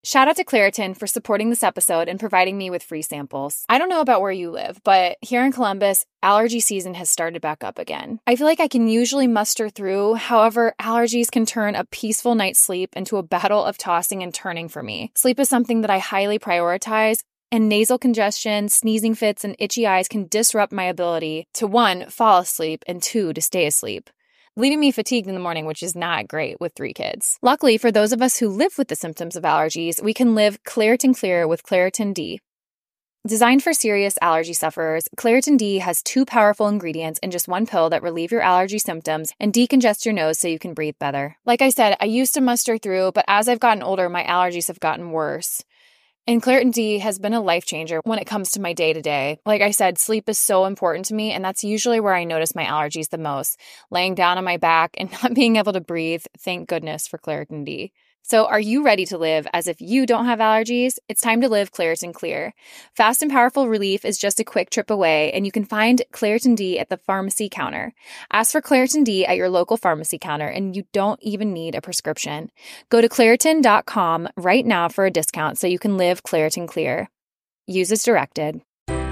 Shout out to Claritin for supporting this episode and providing me with free samples. I don't know about where you live, but here in Columbus, allergy season has started back up again. I feel like I can usually muster through. However, allergies can turn a peaceful night's sleep into a battle of tossing and turning for me. Sleep is something that I highly prioritize, and nasal congestion, sneezing fits, and itchy eyes can disrupt my ability to 1, fall asleep, and 2, to stay asleep, leaving me fatigued in the morning, which is not great with 3 kids. Luckily, for those of us who live with the symptoms of allergies, we can live Claritin Clear with Claritin D. Designed for serious allergy sufferers, Claritin D has 2 powerful ingredients in just 1 pill that relieve your allergy symptoms and decongest your nose so you can breathe better. Like I said, I used to muster through, but as I've gotten older, my allergies have gotten worse. And Claritin D has been a life changer when it comes to my day-to-day. Like I said, sleep is so important to me, and that's usually where I notice my allergies the most. Laying down on my back and not being able to breathe, thank goodness for Claritin D. So are you ready to live as if you don't have allergies? It's time to live Claritin Clear. Fast and powerful relief is just a quick trip away, and you can find Claritin D at the pharmacy counter. Ask for Claritin D at your local pharmacy counter, and you don't even need a prescription. Go to Claritin.com right now for a discount so you can live Claritin Clear. Use as directed.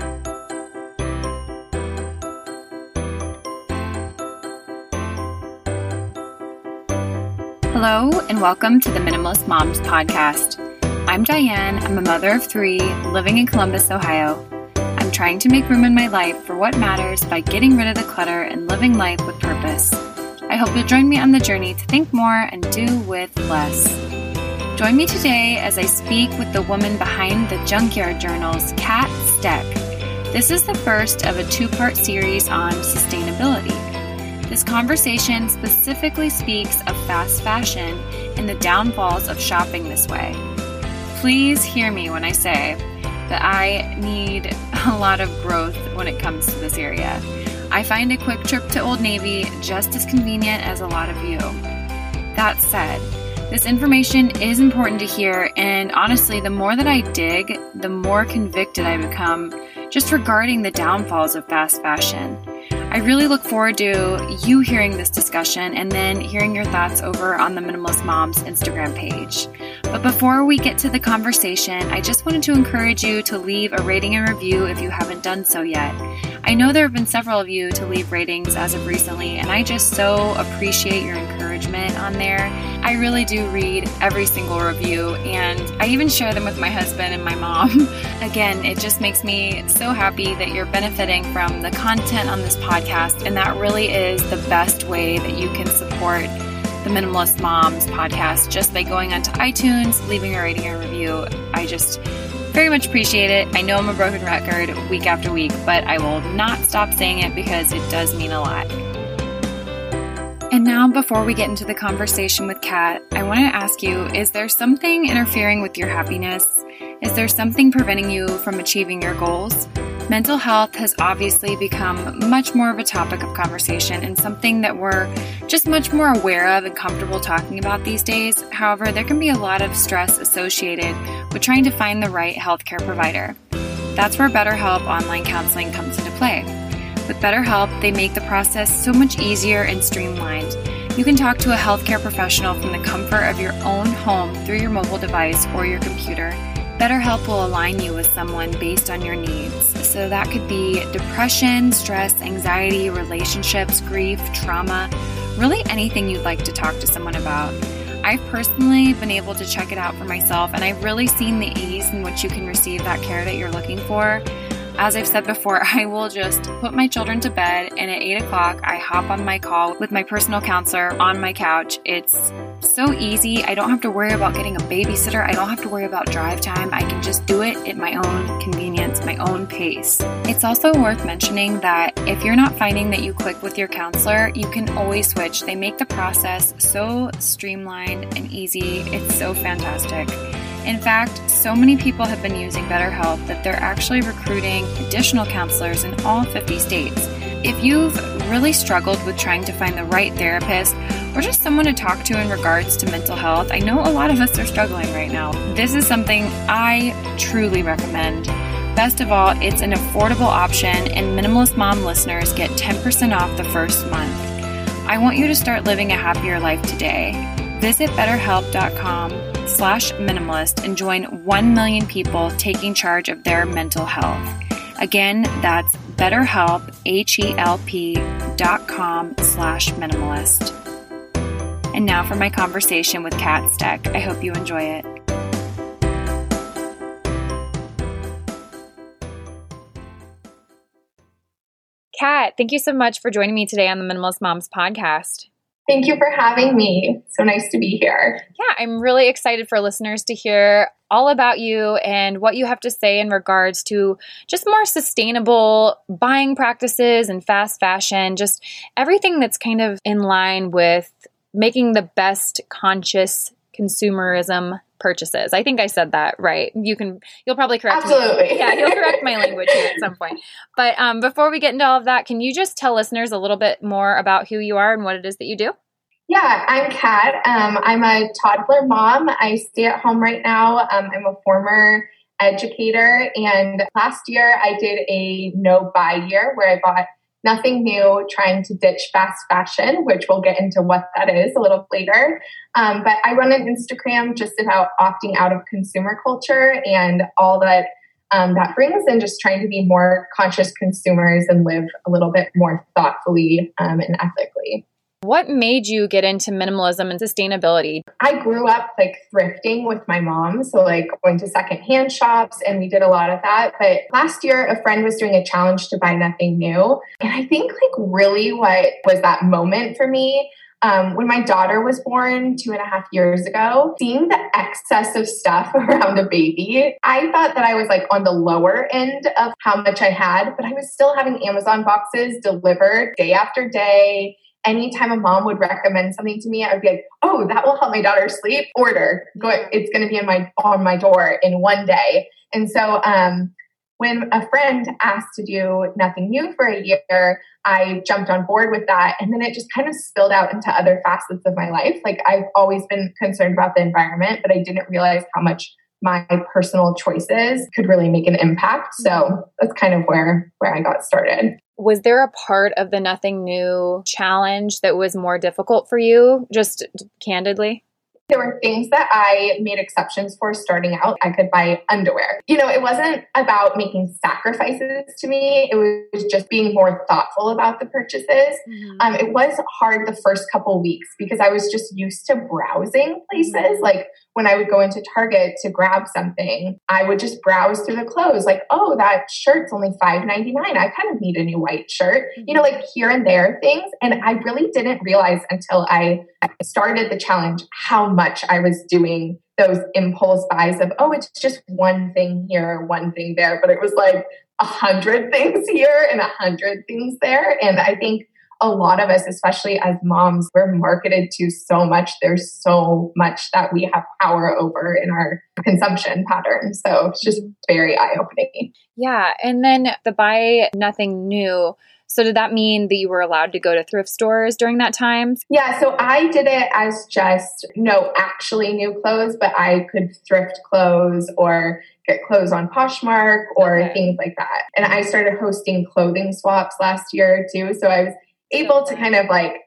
Hello, and welcome to the Minimalist Moms podcast. I'm Diane. I'm a mother of 3 living in Columbus, Ohio. I'm trying to make room in my life for what matters by getting rid of the clutter and living life with purpose. I hope you'll join me on the journey to think more and do with less. Join me today as I speak with the woman behind the Junkyard Journals, Kat Steck. This is the first of a 2-part series on sustainability. This conversation specifically speaks of fast fashion and the downfalls of shopping this way. Please hear me when I say that I need a lot of growth when it comes to this area. I find a quick trip to Old Navy just as convenient as a lot of you. That said, this information is important to hear, and honestly, the more that I dig, the more convicted I become just regarding the downfalls of fast fashion. I really look forward to you hearing this discussion and then hearing your thoughts over on the Minimalist Moms Instagram page. But before we get to the conversation, I just wanted to encourage you to leave a rating and review if you haven't done so yet. I know there have been several of you to leave ratings as of recently, and I just so appreciate your encouragement on there. I really do read every single review, and I even share them with my husband and my mom. Again, it just makes me so happy that you're benefiting from the content on this podcast, and that really is the best way that you can support the Minimalist Moms podcast, just by going onto iTunes, leaving a rating and review. I just very much appreciate it. I know I'm a broken record week after week, but I will not stop saying it because it does mean a lot. And now, before we get into the conversation with Kat, I want to ask you, is there something interfering with your happiness? Is there something preventing you from achieving your goals? Mental health has obviously become much more of a topic of conversation and something that we're just much more aware of and comfortable talking about these days. However, there can be a lot of stress associated with trying to find the right healthcare provider. That's where BetterHelp online counseling comes into play. With BetterHelp, they make the process so much easier and streamlined. You can talk to a healthcare professional from the comfort of your own home through your mobile device or your computer. BetterHelp will align you with someone based on your needs. So that could be depression, stress, anxiety, relationships, grief, trauma, really anything you'd like to talk to someone about. I've personally been able to check it out for myself, and I've really seen the ease in which you can receive that care that you're looking for. As I've said before, I will just put my children to bed, and at 8 o'clock, I hop on my call with my personal counselor on my couch. It's so easy. I don't have to worry about getting a babysitter. I don't have to worry about drive time. I can just do it at my own convenience, my own pace. It's also worth mentioning that if you're not finding that you click with your counselor, you can always switch. They make the process so streamlined and easy. It's so fantastic. In fact, so many people have been using BetterHelp that they're actually recruiting additional counselors in all 50 states. If you've really struggled with trying to find the right therapist or just someone to talk to in regards to mental health, I know a lot of us are struggling right now. This is something I truly recommend. Best of all, it's an affordable option, and Minimalist Mom listeners get 10% off the first month. I want you to start living a happier life today. Visit betterhelp.com/minimalist and join 1 million people taking charge of their mental health. Again, that's BetterHelp, HELP.com/minimalist. And now for my conversation with Kat Steck. I hope you enjoy it. Kat, thank you so much for joining me today on the Minimalist Moms podcast. Thank you for having me. So nice to be here. Yeah, I'm really excited for listeners to hear all about you and what you have to say in regards to just more sustainable buying practices and fast fashion, just everything that's kind of in line with making the best conscious consumerism purchases. I think I said that right. You'll probably correct me. Absolutely. Yeah, you'll correct my language here at some point. But before we get into all of that, can you just tell listeners a little bit more about who you are and what it is that you do? Yeah, I'm Kat. I'm a toddler mom. I stay at home right now. I'm a former educator. And last year I did a no-buy year where I bought nothing new, trying to ditch fast fashion, which we'll get into what that is a little later. But I run an Instagram just about opting out of consumer culture and all that that brings, and just trying to be more conscious consumers and live a little bit more thoughtfully and ethically. What made you get into minimalism and sustainability? I grew up thrifting with my mom. So going to secondhand shops, and we did a lot of that. But last year, a friend was doing a challenge to buy nothing new. And I think really what was that moment for me, when my daughter was born 2.5 years ago, seeing the excess of stuff around a baby, I thought that I was on the lower end of how much I had, but I was still having Amazon boxes delivered day after day. Anytime a mom would recommend something to me, I would be like, oh, that will help my daughter sleep. Order. It's going to be on my door in one day. And so when a friend asked to do nothing new for a year, I jumped on board with that. And then it just kind of spilled out into other facets of my life. I've always been concerned about the environment, but I didn't realize how much my personal choices could really make an impact. So that's kind of where I got started. Was there a part of the Nothing New challenge that was more difficult for you, just candidly? There were things that I made exceptions for starting out. I could buy underwear. It wasn't about making sacrifices to me. It was just being more thoughtful about the purchases. Mm-hmm. It was hard the first couple weeks because I was just used to browsing places. Mm-hmm. When I would go into Target to grab something, I would just browse through the clothes. Oh, that shirt's only $5.99. I kind of need a new white shirt. Mm-hmm. Here and there things. And I really didn't realize until I started the challenge how much I was doing those impulse buys of, oh, it's just one thing here, one thing there. But it was 100 things here and 100 things there. And I think a lot of us, especially as moms, we're marketed to so much. There's so much that we have power over in our consumption patterns. So it's just very eye-opening. Yeah. And then the buy nothing new. So did that mean that you were allowed to go to thrift stores during that time? Yeah, so I did it as just no actually new clothes, but I could thrift clothes or get clothes on Poshmark or things like that. And I started hosting clothing swaps last year too. So I was able to kind of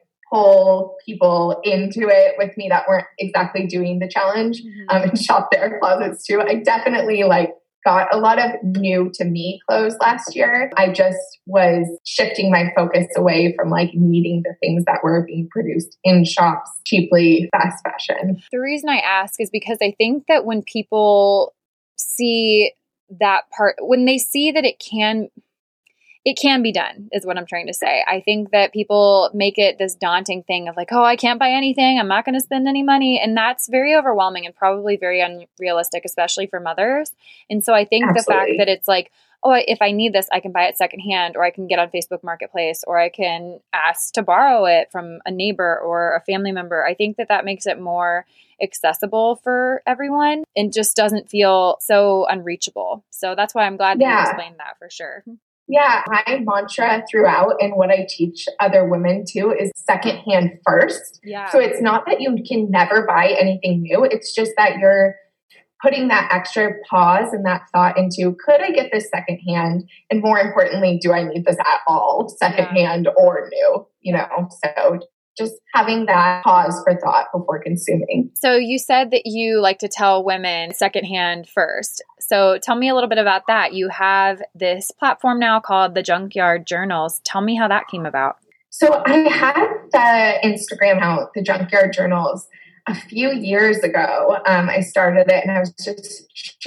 pull people into it with me that weren't exactly doing the challenge and shop their closets too. I definitely got a lot of new to me clothes last year. I just was shifting my focus away from needing the things that were being produced in shops, cheaply, fast fashion. The reason I ask is because I think that when people see that part, when they see that it can be done, is what I'm trying to say. I think that people make it this daunting thing of oh, I can't buy anything. I'm not going to spend any money. And that's very overwhelming and probably very unrealistic, especially for mothers. And so I think the fact that it's oh, if I need this, I can buy it secondhand, or I can get on Facebook Marketplace, or I can ask to borrow it from a neighbor or a family member. I think that makes it more accessible for everyone and just doesn't feel so unreachable. So that's why I'm glad that you explained that for sure. Yeah, my mantra throughout and what I teach other women too is secondhand first. Yeah. So it's not that you can never buy anything new. It's just that you're putting that extra pause and that thought into, could I get this secondhand? And more importantly, do I need this at all, secondhand or new? So just having that pause for thought before consuming. So you said that you like to tell women secondhand first. So tell me a little bit about that. You have this platform now called the Junkyard Journals. Tell me how that came about. So I had the Instagram account, the Junkyard Journals, a few years ago. I started it and I was just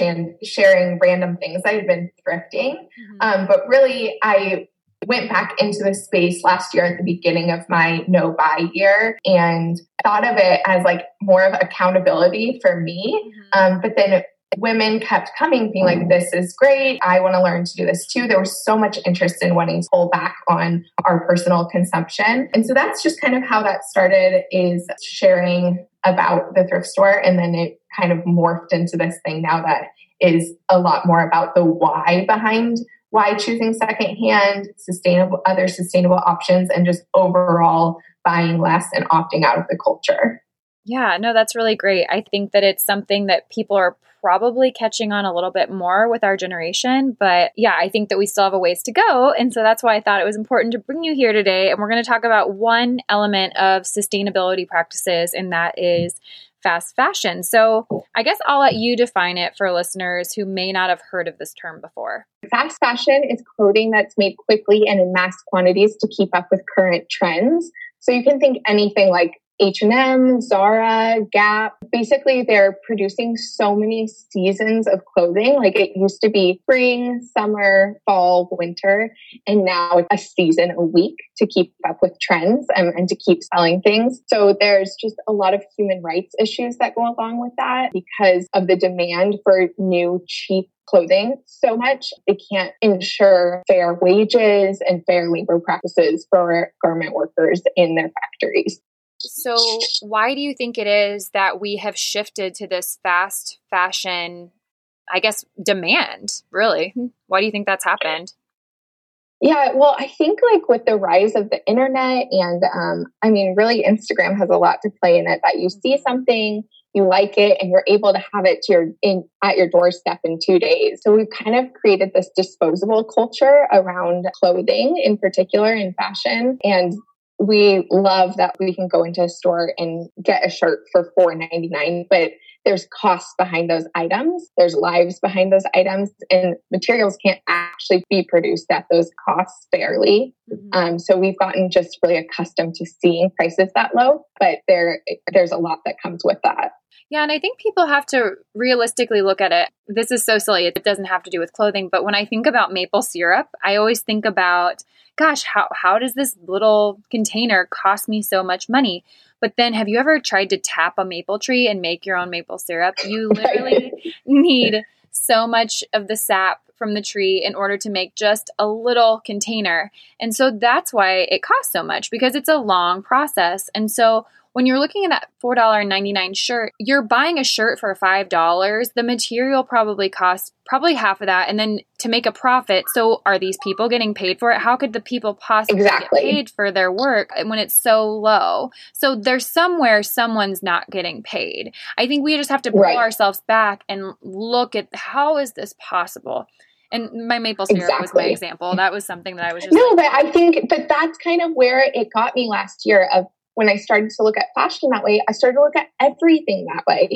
sharing random things. I had been thrifting, but really I went back into the space last year at the beginning of my no buy year and thought of it as like more of accountability for me. But then women kept coming being like, this is great. I want to learn to do this too. There was so much interest in wanting to pull back on our personal consumption. And so that's just kind of how that started, is sharing about the thrift store. And then it kind of morphed into this thing now that is a lot more about the why behind why choosing secondhand, other sustainable options, and just overall buying less and opting out of the culture. Yeah, no, that's really great. I think that it's something that people are probably catching on a little bit more with our generation. But yeah, I think that we still have a ways to go. And so that's why I thought it was important to bring you here today. And we're going to talk about one element of sustainability practices, and that is fast fashion. So I guess I'll let you define it for listeners who may not have heard of this term before. Fast fashion is clothing that's made quickly and in mass quantities to keep up with current trends. So you can think anything like H&M, Zara, Gap. Basically, they're producing so many seasons of clothing. Like it used to be spring, summer, fall, winter, and now it's a season a week to keep up with trends and to keep selling things. So there's just a lot of human rights issues that go along with that because of the demand for new, cheap clothing so much. They can't ensure fair wages and fair labor practices for garment workers in their factories. So why do you think it is that we have shifted to this fast fashion, I guess, demand, really? Why do you think that's happened? Yeah, well, I think like with the rise of the internet and really Instagram has a lot to play in it, that you see something, you like it, and you're able to have it at your doorstep in 2 days. So we've kind of created this disposable culture around clothing, in particular in fashion. And we love that we can go into a store and get a shirt for $4.99, but there's costs behind those items. There's lives behind those items, and materials can't actually be produced at those costs fairly. So we've gotten just really accustomed to seeing prices that low, but there's a lot that comes with that. Yeah, and I think people have to realistically look at it. This is so silly. It doesn't have to do with clothing, but when I think about maple syrup, I always think about, gosh, how does this little container cost me so much money? But then have you ever tried to tap a maple tree and make your own maple syrup? You literally need so much of the sap from the tree in order to make just a little container. And so that's why it costs so much, because it's a long process. And so when you're looking at that $4.99 shirt, you're buying a shirt for $5. The material probably costs half of that. And then to make a profit. So are these people getting paid for it? How could the people possibly get paid for their work when it's so low? So there's somewhere someone's not getting paid. I think we just have to pull ourselves back and look at how is this possible? And my maple syrup was my example. That was something that I was just but I think that's kind of where it got me last year. Of when I started to look at fashion that way, I started to look at everything that way,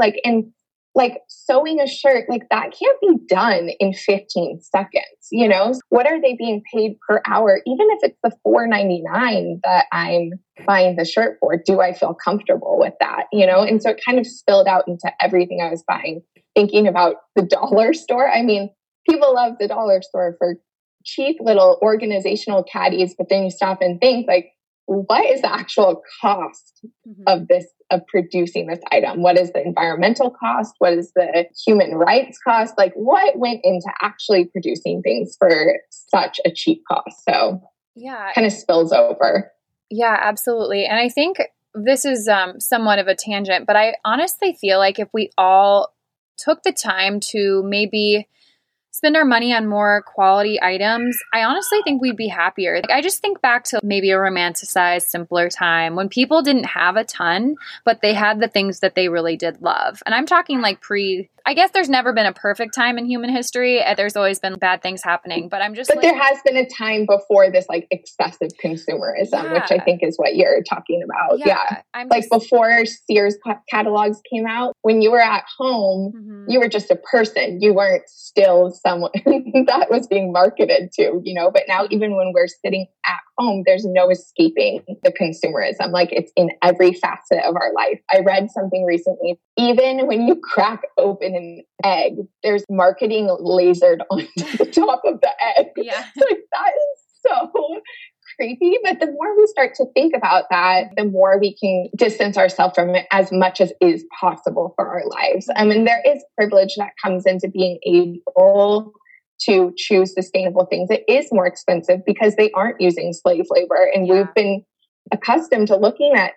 like sewing a shirt, like that can't be done in 15 seconds, What are they being paid per hour? Even if it's the $4.99 that I'm buying the shirt for, do I feel comfortable with that? And so it kind of spilled out into everything I was buying, thinking about the dollar store. I mean, people love the dollar store for cheap little organizational caddies, but then you stop and think like, what is the actual cost of producing this item? What is the environmental cost? What is the human rights cost? Like what went into actually producing things for such a cheap cost? So yeah, kind of spills over. Yeah, absolutely. And I think this is somewhat of a tangent, but I honestly feel like if we all took the time to maybe spend our money on more quality items, I honestly think we'd be happier. Like, I just think back to maybe a romanticized, simpler time when people didn't have a ton, but they had the things that they really did love. And I'm talking like I guess there's never been a perfect time in human history. There's always been bad things happening, but there has been a time before this like excessive consumerism, which I think is what you're talking about. Yeah. Like before Sears catalogs came out, when you were at home, you were just a person. You weren't still someone that was being marketed to, but now even when we're sitting at home, there's no escaping the consumerism. Like it's in every facet of our life. I read something recently, even when you crack open an egg, there's marketing lasered onto the top of the egg. Yeah. Like that is so creepy. But the more we start to think about that, the more we can distance ourselves from it as much as is possible for our lives. I mean, there is privilege that comes into being able to choose sustainable things. It is more expensive because they aren't using slave labor. And we've been accustomed to looking at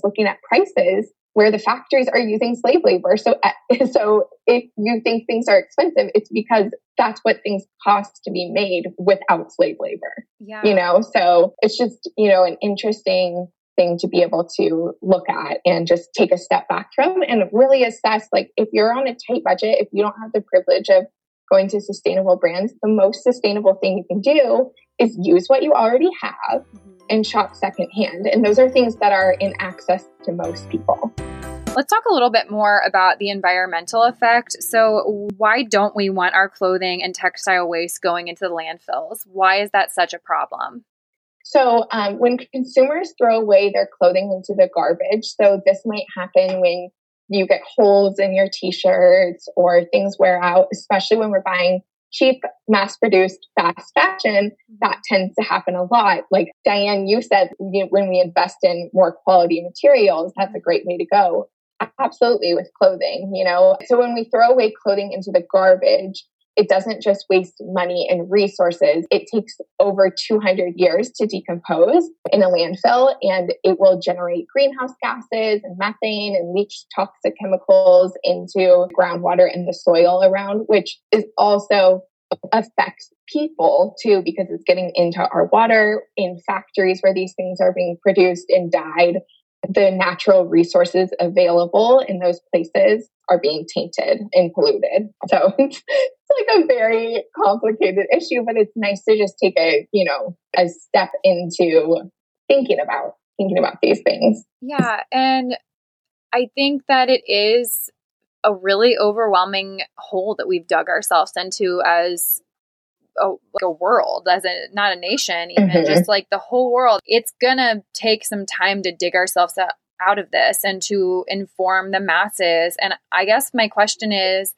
prices where the factories are using slave labor. So if you think things are expensive, it's because that's what things cost to be made without slave labor. Yeah. So it's just, an interesting thing to be able to look at and just take a step back from and really assess, like, if you're on a tight budget, if you don't have the privilege of going to sustainable brands, the most sustainable thing you can do is use what you already have and shop secondhand. And those are things that are in access to most people. Let's talk a little bit more about the environmental effect. So why don't we want our clothing and textile waste going into the landfills? Why is that such a problem? So when consumers throw away their clothing into the garbage, so this might happen when you get holes in your t-shirts or things wear out, especially when we're buying cheap, mass-produced, fast fashion, that tends to happen a lot. Like Diane, you said, when we invest in more quality materials, that's a great way to go. Absolutely, with clothing, So when we throw away clothing into the garbage, it doesn't just waste money and resources. It takes over 200 years to decompose in a landfill, and it will generate greenhouse gases and methane and leach toxic chemicals into groundwater and the soil around, which is also affects people too, because it's getting into our water in factories where these things are being produced and dyed. The natural resources available in those places are being tainted and polluted. So it's like a very complicated issue, but it's nice to just take a step into thinking about these things. Yeah. And I think that it is a really overwhelming hole that we've dug ourselves into as a world, not a nation, even just like the whole world. It's gonna take some time to dig ourselves out of this and to inform the masses. And I guess my question is,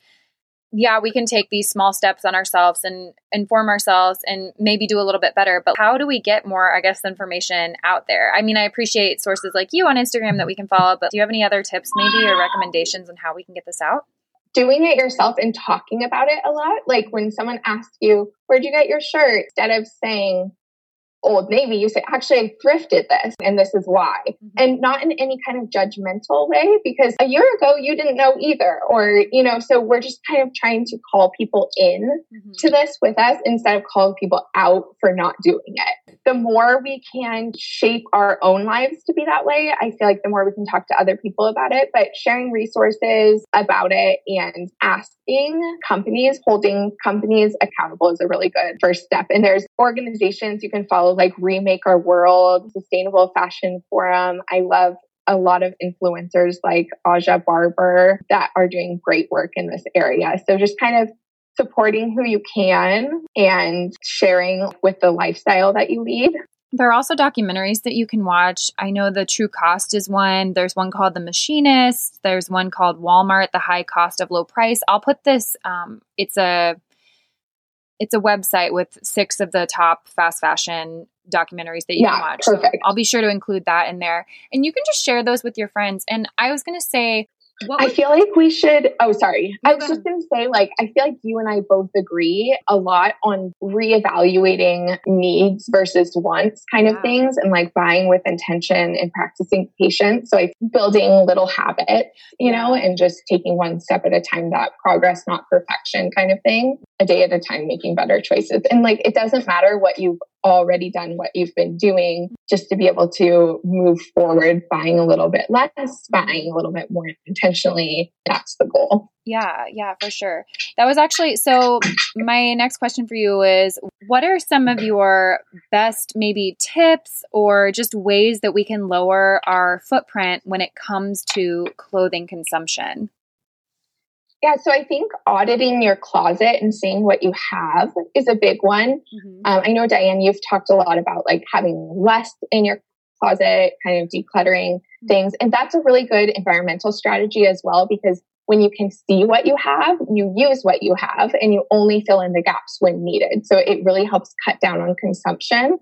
we can take these small steps on ourselves and inform ourselves and maybe do a little bit better, but how do we get more, information out there? I mean, I appreciate sources like you on Instagram that we can follow, but do you have any other tips maybe or recommendations on how we can get this out? Doing it yourself and talking about it a lot. Like when someone asks you, where'd you get your shirt? Instead of saying Old Navy, you say, actually, I thrifted this and this is why. And not in any kind of judgmental way, because a year ago you didn't know either. Or, so we're just kind of trying to call people in to this with us instead of calling people out for not doing it. The more we can shape our own lives to be that way, I feel like the more we can talk to other people about it. But sharing resources about it and asking companies, holding companies accountable is a really good first step. And there's organizations you can follow like Remake Our World, Sustainable Fashion Forum. I love a lot of influencers like Aja Barber that are doing great work in this area. So just kind of supporting who you can and sharing with the lifestyle that you lead. There are also documentaries that you can watch. I know The True Cost is one. There's one called The Machinist. There's one called Walmart, The High Cost of Low Price. I'll put this, it's a website with 6 of the top fast fashion documentaries that you can watch. Perfect. So I'll be sure to include that in there. And you can just share those with your friends. And I was going to say, I feel like we should, I was just going to say, like, I feel like you and I both agree a lot on reevaluating needs versus wants kind of things and like buying with intention and practicing patience. So like building little habits, and just taking one step at a time, that progress, not perfection kind of thing. a day at a time, making better choices. And like, it doesn't matter what you've already done, what you've been doing, just to be able to move forward, buying a little bit less, buying a little bit more intentionally. That's the goal. Yeah, for sure. That was actually, so my next question for you is, what are some of your best maybe tips or just ways that we can lower our footprint when it comes to clothing consumption? Yeah, so I think auditing your closet and seeing what you have is a big one. I know, Diane, you've talked a lot about like having less in your closet, kind of decluttering things. And that's a really good environmental strategy as well, because when you can see what you have, you use what you have and you only fill in the gaps when needed. So it really helps cut down on consumption.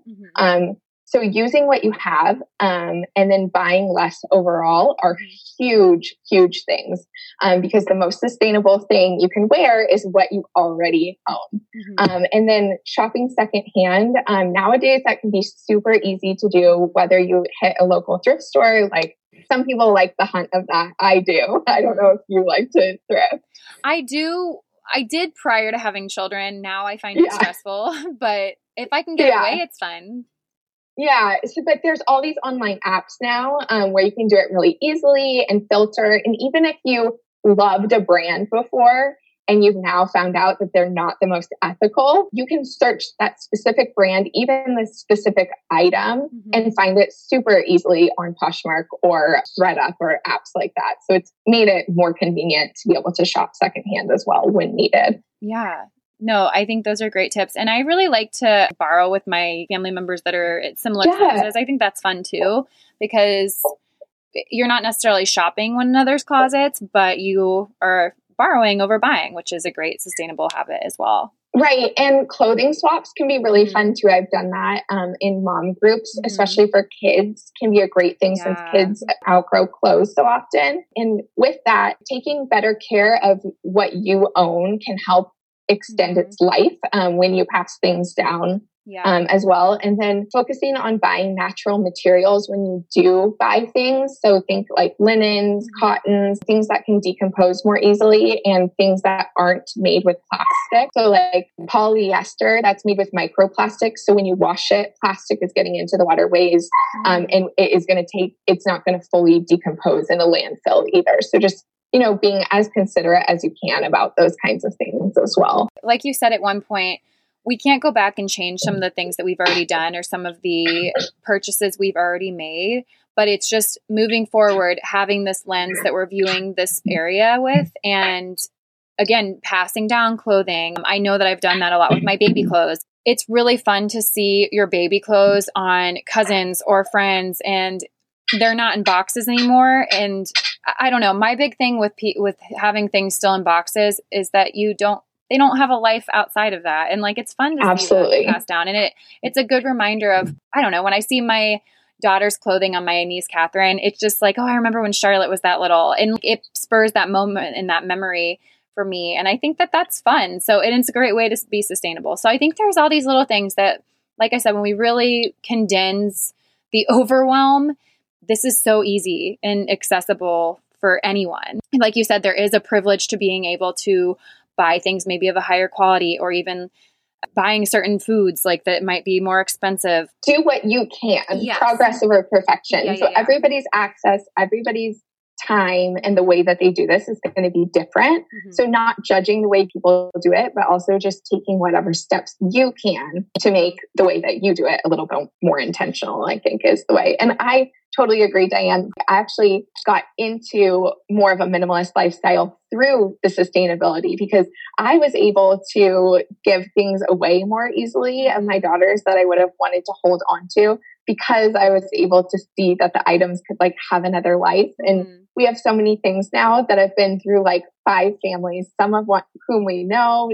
So using what you have and then buying less overall are huge, huge things because the most sustainable thing you can wear is what you already own. And then shopping secondhand, nowadays that can be super easy to do, whether you hit a local thrift store. Like some people like the hunt of that. I do. I don't know if you like to thrift. I do. I did prior to having children. Now I find it stressful, but if I can get away, it's fun. Yeah. So, but there's all these online apps now where you can do it really easily and filter. And even if you loved a brand before and you've now found out that they're not the most ethical, you can search that specific brand, even the specific item, and find it super easily on Poshmark or ThredUp or apps like that. So it's made it more convenient to be able to shop secondhand as well when needed. Yeah. No, I think those are great tips. And I really like to borrow with my family members that are at similar sizes. I think that's fun too, because you're not necessarily shopping one another's closets, but you are borrowing over buying, which is a great sustainable habit as well. Right. And clothing swaps can be really fun too. I've done that in mom groups, especially for kids, can be a great thing since kids outgrow clothes so often. And with that, taking better care of what you own can help extend its life when you pass things down as well. And then focusing on buying natural materials when you do buy things. So think like linens, cottons, things that can decompose more easily and things that aren't made with plastic. So like polyester, that's made with microplastics. So when you wash it, plastic is getting into the waterways and it is going to it's not going to fully decompose in a landfill either. So just being as considerate as you can about those kinds of things as well. Like you said at one point, we can't go back and change some of the things that we've already done or some of the purchases we've already made, but it's just moving forward, having this lens that we're viewing this area with, and again, passing down clothing. I know that I've done that a lot with my baby clothes. It's really fun to see your baby clothes on cousins or friends, and they're not in boxes anymore. And I don't know. My big thing with having things still in boxes is that they don't have a life outside of that. And like, it's fun to see that passed down. And it's a good reminder of, I don't know, when I see my daughter's clothing on my niece, Catherine, it's just like, oh, I remember when Charlotte was that little, and it spurs that moment and that memory for me. And I think that that's fun. So it's a great way to be sustainable. So I think there's all these little things that, like I said, when we really condense the overwhelm, this is so easy and accessible for anyone. Like you said, there is a privilege to being able to buy things maybe of a higher quality, or even buying certain foods like that might be more expensive. Do what you can. Progress over perfection. Everybody's access, everybody's time, and the way that they do this is going to be different. So not judging the way people do it, but also just taking whatever steps you can to make the way that you do it a little bit more intentional, I think is the way. And I totally agree, Diane. I actually got into more of a minimalist lifestyle through the sustainability because I was able to give things away more easily of my daughters that I would have wanted to hold on to, because I was able to see that the items could like have another life. And we have so many things now that have been through like 5 families, some of whom we know,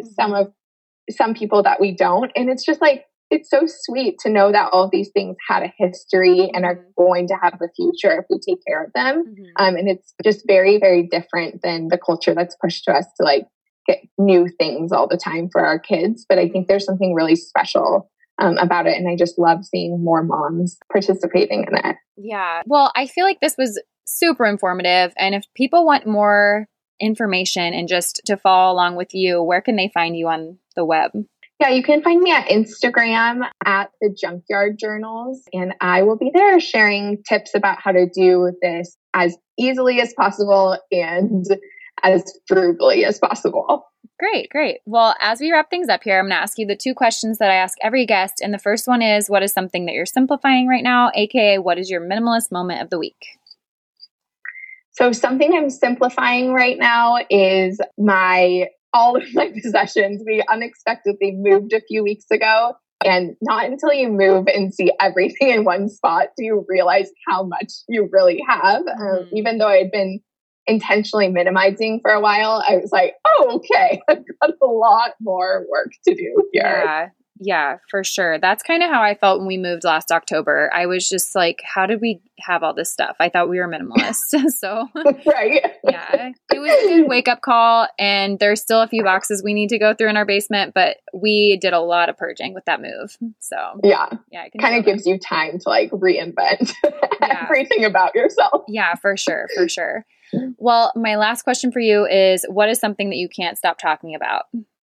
some people that we don't. And it's just like, it's so sweet to know that all of these things had a history and are going to have a future if we take care of them. And it's just very, very different than the culture that's pushed to us to like get new things all the time for our kids. But I think there's something really special about it. And I just love seeing more moms participating in it. Yeah. Well, I feel like this was super informative. And if people want more information and just to follow along with you, where can they find you on the web? Yeah, you can find me at Instagram at the Junkyard Journals, and I will be there sharing tips about how to do this as easily as possible and as frugally as possible. Great. Well, as we wrap things up here, I'm going to ask you the 2 questions that I ask every guest. And the first one is, what is something that you're simplifying right now? AKA, what is your minimalist moment of the week? So something I'm simplifying right now is all of my possessions. We unexpectedly moved a few weeks ago, and not until you move and see everything in one spot do you realize how much you really have. Even though I'd been intentionally minimizing for a while, I was like, oh, okay, I've got a lot more work to do here. Yeah, for sure. That's kind of how I felt when we moved last October. I was just like, how did we have all this stuff? I thought we were minimalists. So, right. Yeah, it was a good wake up call. And there's still a few boxes we need to go through in our basement, but we did a lot of purging with that move. So, yeah, it kind of gives you time to like reinvent everything about yourself. Yeah, for sure. Well, my last question for you is, what is something that you can't stop talking about?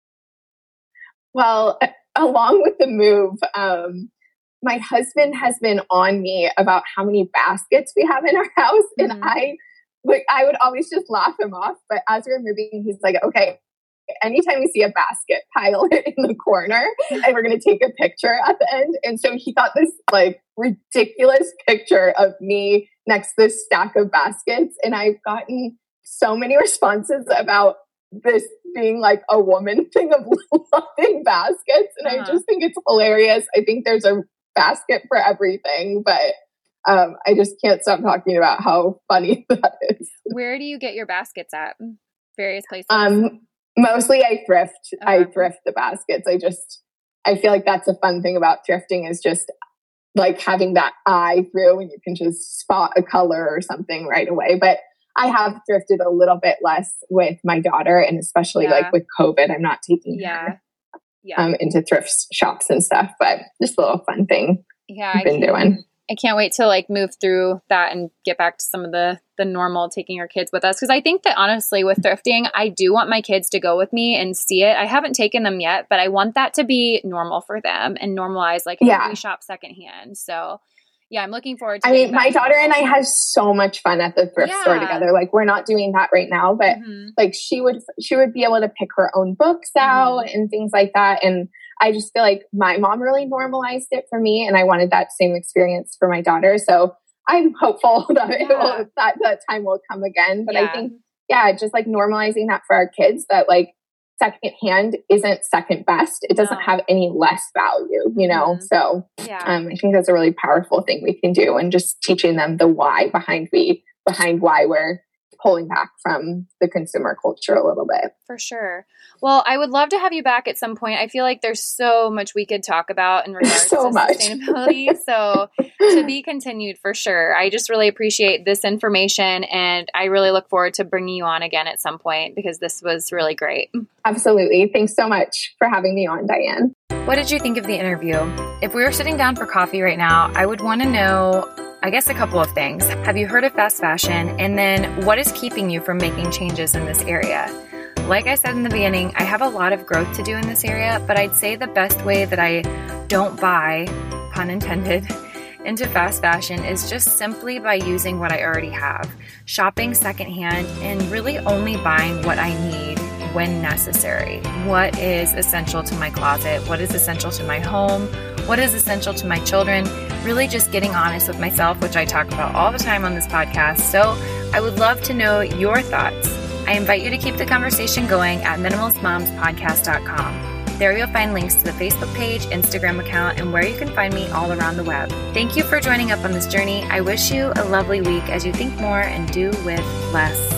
Well, along with the move, my husband has been on me about how many baskets we have in our house. Mm-hmm. And I would always just laugh him off. But as we were moving, he's like, okay, anytime we see a basket, pile it in the corner and we're going to take a picture at the end. And so he got this like ridiculous picture of me next to this stack of baskets. And I've gotten so many responses about this being like a woman thing of loving baskets. And I just think it's hilarious. I think there's a basket for everything, but I just can't stop talking about how funny that is. Where do you get your baskets at? Various places? Mostly I thrift. I thrift the baskets. I feel like that's a fun thing about thrifting is just like having that eye through and you can just spot a color or something right away. But I have thrifted a little bit less with my daughter, and especially like with COVID, I'm not taking her into thrift shops and stuff, but just a little fun thing I've been doing. I can't wait to like move through that and get back to some of the normal taking our kids with us. Cause I think that honestly with thrifting, I do want my kids to go with me and see it. I haven't taken them yet, but I want that to be normal for them and normalize like how we shop secondhand. So yeah, I'm looking forward to my daughter and I have so much fun at the thrift store together. Like we're not doing that right now, but like she would be able to pick her own books out and things like that. And I just feel like my mom really normalized it for me, and I wanted that same experience for my daughter. So I'm hopeful that that time will come again. But I think, just like normalizing that for our kids, that like secondhand isn't second best. It doesn't have any less value, you know? So I think that's a really powerful thing we can do, and just teaching them the why behind why we're pulling back from the consumer culture a little bit. For sure. Well, I would love to have you back at some point. I feel like there's so much we could talk about in regards to sustainability. So to be continued for sure. I just really appreciate this information, and I really look forward to bringing you on again at some point because this was really great. Absolutely. Thanks so much for having me on, Diane. What did you think of the interview? If we were sitting down for coffee right now, I would want to know, I guess, a couple of things. Have you heard of fast fashion? And then what is keeping you from making changes in this area? Like I said in the beginning, I have a lot of growth to do in this area, but I'd say the best way that I don't buy, pun intended, into fast fashion is just simply by using what I already have, shopping secondhand, and really only buying what I need when necessary. What is essential to my closet? What is essential to my home? What is essential to my children? Really just getting honest with myself, which I talk about all the time on this podcast. So I would love to know your thoughts. I invite you to keep the conversation going at minimalistmomspodcast.com. There you'll find links to the Facebook page, Instagram account, and where you can find me all around the web. Thank you for joining up on this journey. I wish you a lovely week as you think more and do with less.